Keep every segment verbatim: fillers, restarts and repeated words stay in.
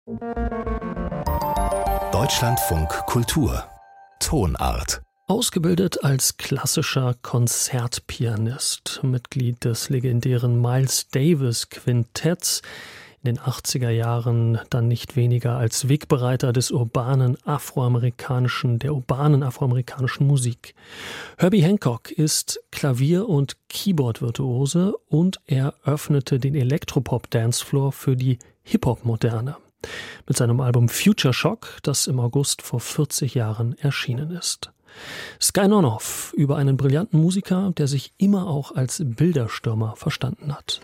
Deutschlandfunk Kultur Tonart. Ausgebildet als klassischer Konzertpianist, Mitglied des legendären Miles Davis Quintetts, in den achtziger Jahren dann nicht weniger als Wegbereiter des urbanen afroamerikanischen, der urbanen afroamerikanischen Musik. Herbie Hancock ist Klavier- und Keyboard-Virtuose und er öffnete den Elektropop-Dancefloor für die Hip-Hop-Moderne. Mit seinem Album Future Shock, das im August vor vierzig Jahren erschienen ist. Sky Nonoff über einen brillanten Musiker, der sich immer auch als Bilderstürmer verstanden hat.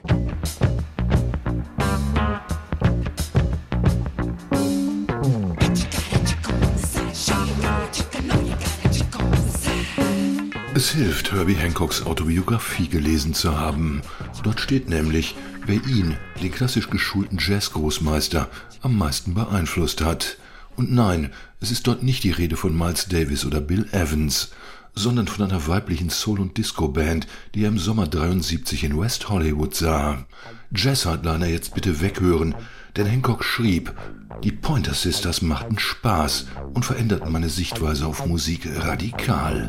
Es hilft, Herbie Hancocks Autobiografie gelesen zu haben. Dort steht nämlich, wer ihn, den klassisch geschulten Jazz-Großmeister, am meisten beeinflusst hat. Und nein, es ist dort nicht die Rede von Miles Davis oder Bill Evans, sondern von einer weiblichen Soul- und Disco-Band, die er im Sommer dreiundsiebzig in West Hollywood sah. Jazz-Hardliner jetzt bitte weghören, denn Hancock schrieb, die Pointer Sisters machten Spaß und veränderten meine Sichtweise auf Musik radikal.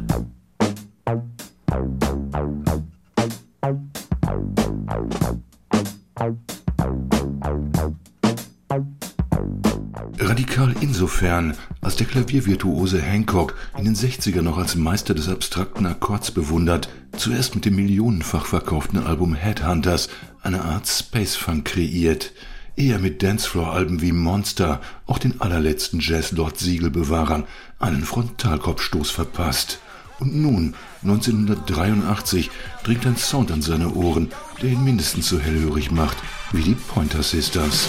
Radikal insofern, als der Klaviervirtuose Hancock in den sechzigern noch als Meister des abstrakten Akkords bewundert, zuerst mit dem millionenfach verkauften Album Headhunters eine Art Space Funk kreiert, eher mit Dancefloor-Alben wie Monster auch den allerletzten Jazz-Lord-Siegelbewahrern einen Frontalkopfstoß verpasst. Und nun, neunzehnhundertdreiundachtzig, dringt ein Sound an seine Ohren, der ihn mindestens so hellhörig macht wie die Pointer Sisters.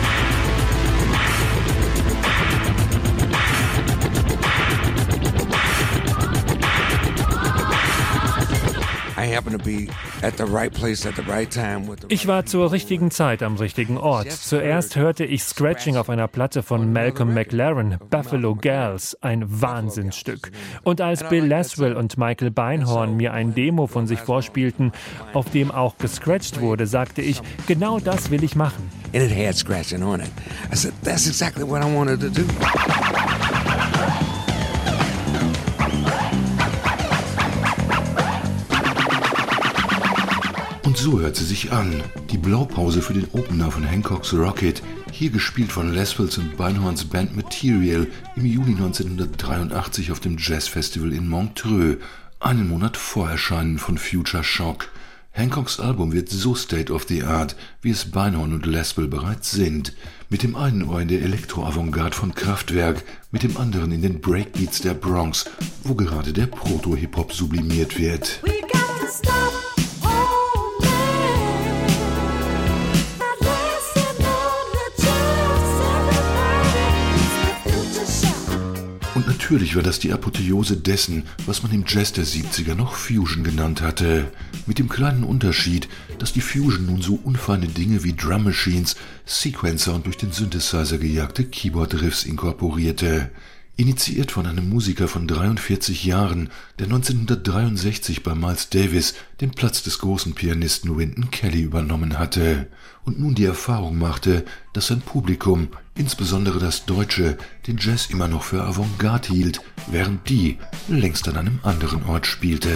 Ich war zur richtigen Zeit am richtigen Ort. Zuerst hörte ich Scratching auf einer Platte von Malcolm McLaren, Buffalo Gals, ein Wahnsinnsstück. Und als Bill Laswell und Michael Beinhorn mir ein Demo von sich vorspielten, auf dem auch gescratcht wurde, sagte ich, genau das will ich machen. And it had scratching on it. I said, that's exactly what I wanted to do. Und so hört sie sich an. Die Blaupause für den Opener von Hancocks Rocket, hier gespielt von Laswells und Beinhorns Band Material im Juni neunzehnhundertdreiundachtzig auf dem Jazzfestival in Montreux, einen Monat vor Erscheinen von Future Shock. Hancocks Album wird so state of the art, wie es Beinhorn und Laswell bereits sind. Mit dem einen Ohr in der Elektro-Avantgarde von Kraftwerk, mit dem anderen in den Breakbeats der Bronx, wo gerade der Proto-Hip-Hop sublimiert wird. We got to stop. Und natürlich war das die Apotheose dessen, was man im Jazz der siebziger noch Fusion genannt hatte. Mit dem kleinen Unterschied, dass die Fusion nun so unfeine Dinge wie Drum Machines, Sequencer und durch den Synthesizer gejagte Keyboard-Riffs inkorporierte. Initiiert von einem Musiker von dreiundvierzig Jahren, der neunzehnhundertdreiundsechzig bei Miles Davis den Platz des großen Pianisten Wynton Kelly übernommen hatte und nun die Erfahrung machte, dass sein Publikum, insbesondere das Deutsche, den Jazz immer noch für Avantgarde hielt, während die längst an einem anderen Ort spielte.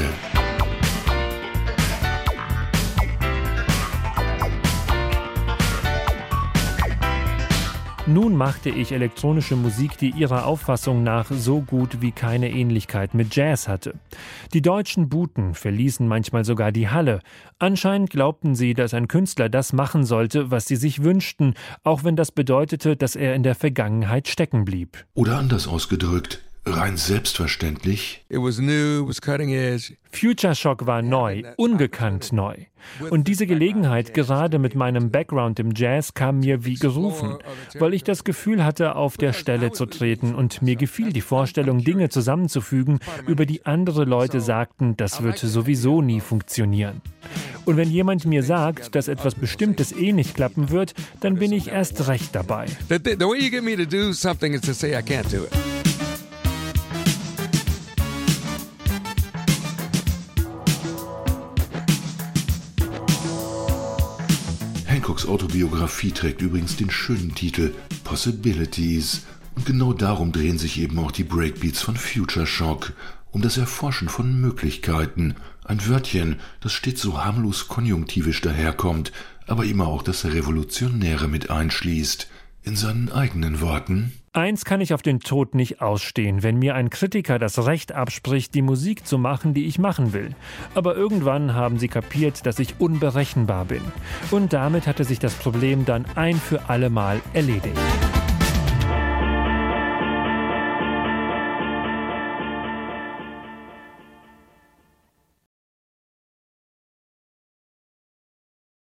Nun machte ich elektronische Musik, die ihrer Auffassung nach so gut wie keine Ähnlichkeit mit Jazz hatte. Die Deutschen buhten, verließen manchmal sogar die Halle. Anscheinend glaubten sie, dass ein Künstler das machen sollte, was sie sich wünschten, auch wenn das bedeutete, dass er in der Vergangenheit stecken blieb. Oder anders ausgedrückt, rein selbstverständlich. It was new, it was cutting edge. Future Shock war neu, ungekannt neu. Und diese Gelegenheit, gerade mit meinem Background im Jazz, kam mir wie gerufen, weil ich das Gefühl hatte, auf der Stelle zu treten und mir gefiel die Vorstellung, Dinge zusammenzufügen, über die andere Leute sagten, das würde sowieso nie funktionieren. Und wenn jemand mir sagt, dass etwas Bestimmtes eh nicht klappen wird, dann bin ich erst recht dabei. The, the, the way you get me to do something is to say I can't do it. Brooks Autobiografie trägt übrigens den schönen Titel Possibilities. Und genau darum drehen sich eben auch die Breakbeats von Future Shock, um das Erforschen von Möglichkeiten. Ein Wörtchen, das stets so harmlos konjunktivisch daherkommt, aber immer auch das Revolutionäre mit einschließt. In seinen eigenen Worten: Eins kann ich auf den Tod nicht ausstehen, wenn mir ein Kritiker das Recht abspricht, die Musik zu machen, die ich machen will. Aber irgendwann haben sie kapiert, dass ich unberechenbar bin. Und damit hatte sich das Problem dann ein für alle Mal erledigt.